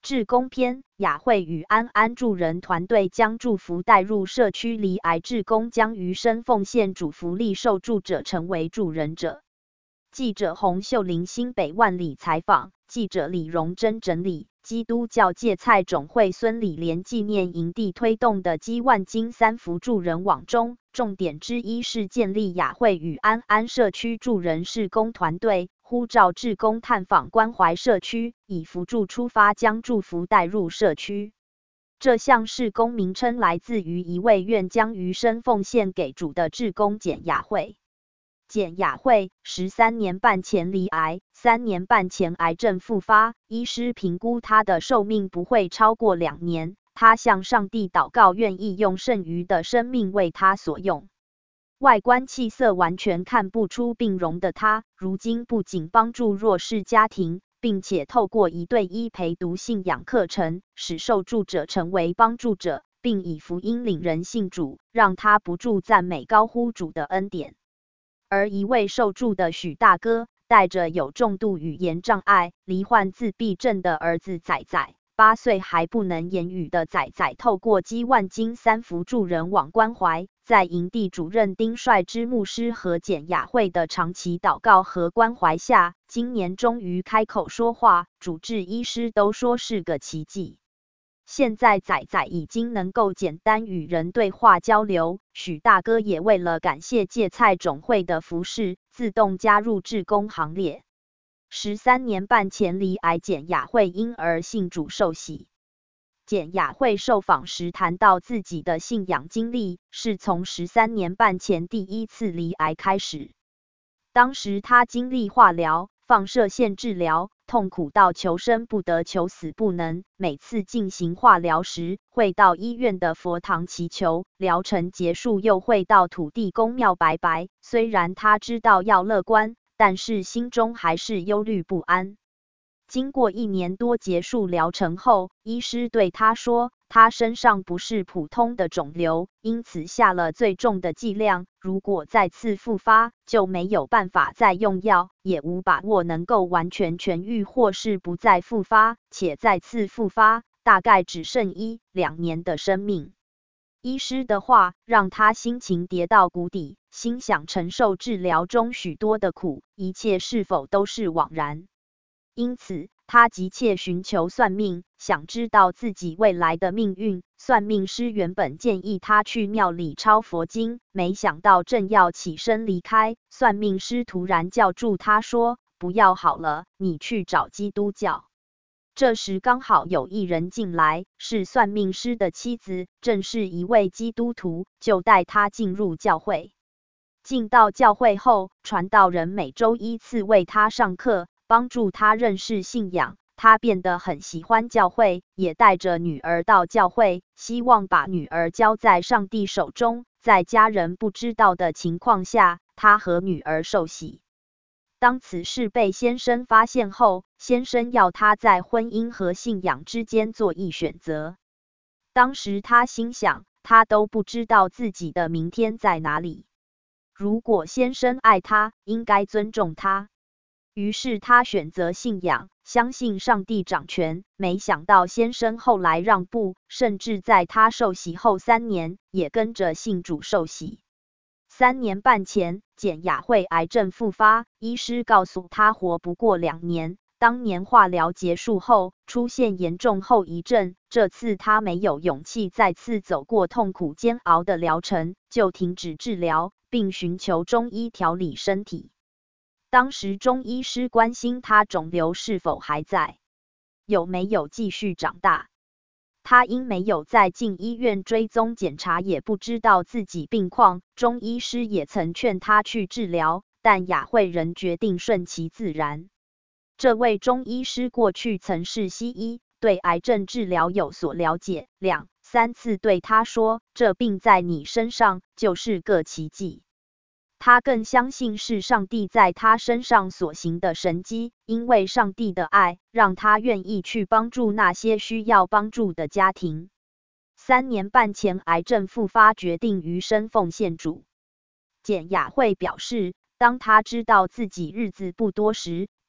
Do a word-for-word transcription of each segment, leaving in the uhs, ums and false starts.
志工篇，雅慧与安安助人团队将祝福带入社区，罹癌志工将余生奉献主福利受助者成为助人者。记者洪秀玲新北万里采访，记者李荣珍整理。基督教芥菜种会孙理莲纪念营地推动的基万金三福助人网中，重点之一是建立雅慧与安安社区助人事工团队，呼召志工探访关怀社区，以福助出发，将祝福带入社区。这项事工名称来自于一位愿将余生奉献给主的志工简雅慧。简雅慧十三年半前罹癌，三年半前癌症复发，医师评估她的寿命不会超过两年。她向上帝祷告，愿意用剩余的生命为她所用。外观气色完全看不出病容的她，如今不仅帮助弱势家庭，并且透过一对一陪读信仰课程，使受助者成为帮助者，并以福音领人信主，让她不住赞美高呼主的恩典。而一位受助的许大哥，带着有重度语言障碍、罹患自闭症的儿子仔仔，八岁还不能言语的仔仔，透过基万金三福助人网关怀，在营地主任丁帅之牧师和简雅慧的长期祷告和关怀下，今年终于开口说话，主治医师都说是个奇迹。现在仔仔已经能够简单与人对话交流，许大哥也为了感谢芥菜种会的服侍，自动加入志工行列。十三年半前罹癌简雅慧因而信主受洗。简雅慧受访时谈到自己的信仰经历，是从十三年半前第一次罹癌开始。当时他经历化疗、放射线治疗，痛苦到求生不得求死不能，每次进行化疗时，会到医院的佛堂祈求，疗程结束又会到土地公庙拜拜。虽然他知道要乐观，但是心中还是忧虑不安。经过一年多结束疗程后，医师对他说，他身上不是普通的肿瘤，因此下了最重的剂量，如果再次复发，就没有办法再用药，也无把握能够完全痊愈或是不再复发，且再次复发，大概只剩一两年的生命。医师的话让他心情跌到谷底，心想承受治疗中许多的苦，一切是否都是枉然。因此，他急切寻求算命，想知道自己未来的命运。算命师原本建议他去庙里抄佛经，没想到正要起身离开，算命师突然叫住他说：“不要好了，你去找基督教。”这时刚好有一人进来，是算命师的妻子，正是一位基督徒，就带他进入教会。进到教会后，传道人每周依次为他上课，帮助他认识信仰，他变得很喜欢教会，也带着女儿到教会，希望把女儿交在上帝手中。在家人不知道的情况下，他和女儿受洗。当此事被先生发现后，先生要他在婚姻和信仰之间做一选择。当时他心想，他都不知道自己的明天在哪里。如果先生爱他，应该尊重他。于是他选择信仰，相信上帝掌权。没想到先生后来让步，甚至在他受洗后三年，也跟着信主受洗。三年半前，简雅慧癌症复发，医师告诉他活不过两年。当年化疗结束后，出现严重后遗症，这次他没有勇气再次走过痛苦煎熬的疗程，就停止治疗，并寻求中医调理身体。当时中医师关心他肿瘤是否还在，有没有继续长大。他因没有再进医院追踪检查，也不知道自己病况。中医师也曾劝他去治疗，但雅慧仍决定顺其自然。这位中医师过去曾是西医，对癌症治疗有所了解，两三次对他说，这病在你身上就是个奇迹。他更相信是上帝在他身上所行的神迹，因为上帝的爱，让他愿意去帮助那些需要帮助的家庭。三年半前癌症复发，决定余生奉献主。简雅慧表示，当他知道自己日子不多时，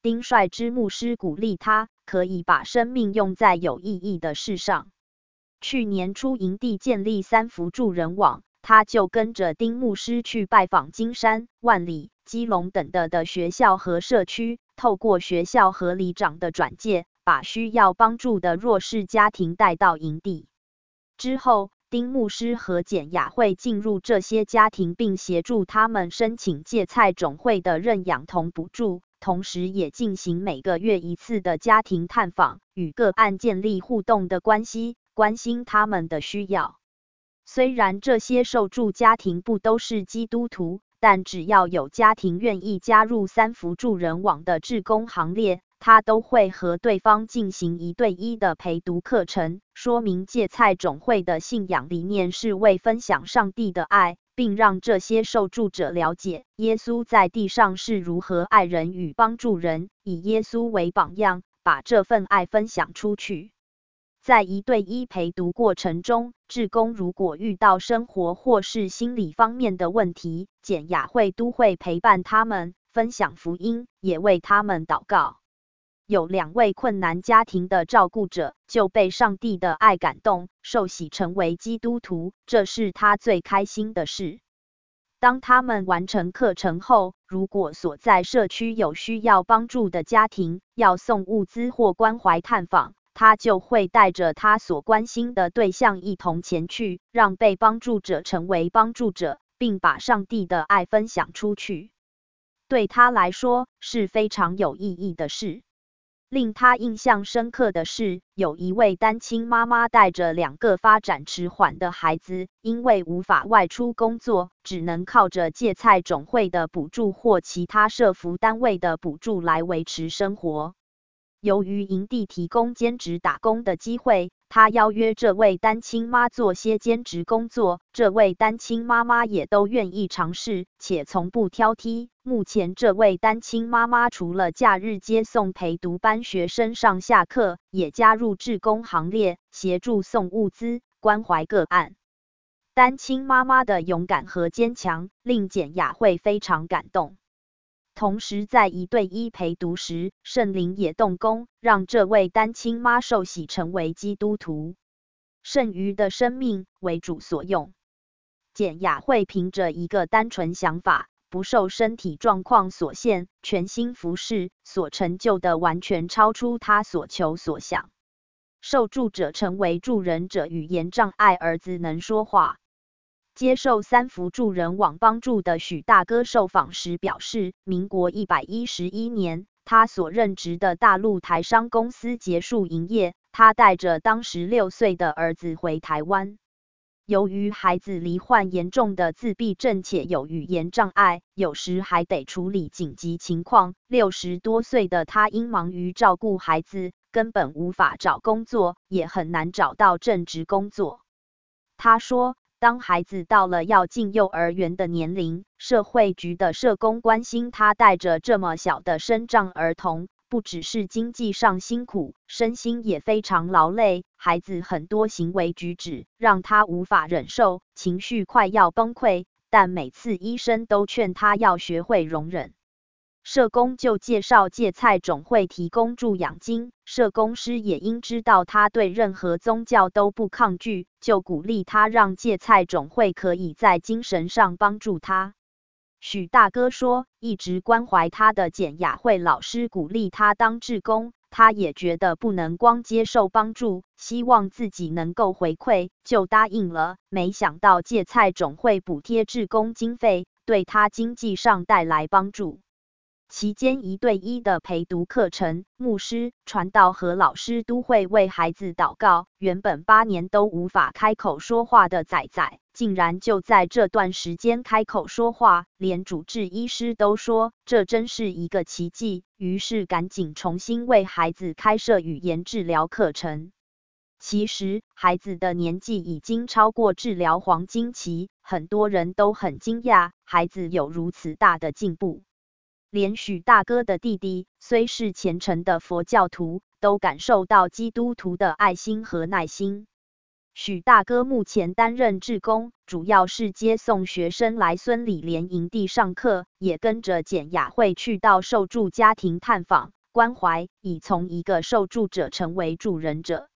丁率之牧师鼓励他，可以把生命用在有意义的事上。去年初营地建立三福助人网，他就跟着丁牧师去拜访金山、万里、基隆等的的学校和社区，透过学校和里长的转介，把需要帮助的弱势家庭带到营地。之后，丁牧师和简雅慧进入这些家庭，并协助他们申请芥菜种会的认养童补助，同时也进行每个月一次的家庭探访，与个案建立互动的关系，关心他们的需要。虽然这些受助家庭不都是基督徒，但只要有家庭愿意加入三福助人网的志工行列，他都会和对方进行一对一的陪读课程，说明芥菜种会的信仰理念是为分享上帝的爱，并让这些受助者了解耶稣在地上是如何爱人与帮助人，以耶稣为榜样，把这份爱分享出去。在一对一陪读过程中，志工如果遇到生活或是心理方面的问题，简雅慧都会陪伴他们，分享福音，也为他们祷告。有两位困难家庭的照顾者就被上帝的爱感动，受洗成为基督徒，这是他最开心的事。当他们完成课程后，如果所在社区有需要帮助的家庭，要送物资或关怀探访，他就会带着他所关心的对象一同前去，让被帮助者成为帮助者，并把上帝的爱分享出去。对他来说，是非常有意义的事。令他印象深刻的是，有一位单亲妈妈带着两个发展迟缓的孩子，因为无法外出工作，只能靠着芥菜种会的补助或其他社福单位的补助来维持生活。由于营地提供兼职打工的机会，他邀约这位单亲妈做些兼职工作，这位单亲妈妈也都愿意尝试，且从不挑剔。目前这位单亲妈妈除了假日接送陪读班学生上下课，也加入志工行列，协助送物资，关怀个案。单亲妈妈的勇敢和坚强，令简雅慧非常感动。同时在一对一陪读时，圣灵也动工，让这位单亲妈受洗成为基督徒。剩余的生命为主所用。简雅慧凭着一个单纯想法，不受身体状况所限，全心服侍，所成就的完全超出他所求所想。受助者成为助人者，语言障碍儿子能说话。接受三福助人网帮助的许大哥受访时表示，民国一百一十一年，他所任职的大陆台商公司结束营业，他带着当时六岁的儿子回台湾。由于孩子罹患严重的自闭症且有语言障碍，有时还得处理紧急情况，六十多岁的他因忙于照顾孩子，根本无法找工作，也很难找到正职工作。他说，当孩子到了要进幼儿园的年龄，社会局的社工关心他带着这么小的身障儿童，不只是经济上辛苦，身心也非常劳累，孩子很多行为举止让他无法忍受，情绪快要崩溃，但每次医生都劝他要学会容忍。社工就介绍芥菜种会提供助养金，社工师也因知道他对任何宗教都不抗拒，就鼓励他让芥菜种会可以在精神上帮助他。许大哥说，一直关怀他的简雅慧老师鼓励他当志工，他也觉得不能光接受帮助，希望自己能够回馈，就答应了。没想到芥菜种会补贴志工经费，对他经济上带来帮助。期间一对一的陪读课程，牧师、传道和老师都会为孩子祷告。原本八年都无法开口说话的仔仔，竟然就在这段时间开口说话，连主治医师都说这真是一个奇迹，于是赶紧重新为孩子开设语言治疗课程。其实，孩子的年纪已经超过治疗黄金期，很多人都很惊讶，孩子有如此大的进步。连许大哥的弟弟虽是虔诚的佛教徒，都感受到基督徒的爱心和耐心。 许大哥目前担任志工，主要是接送学生来孙理莲营地上课，也跟着简雅慧去到受助家庭探访关怀，以从一个受助者成为助人者。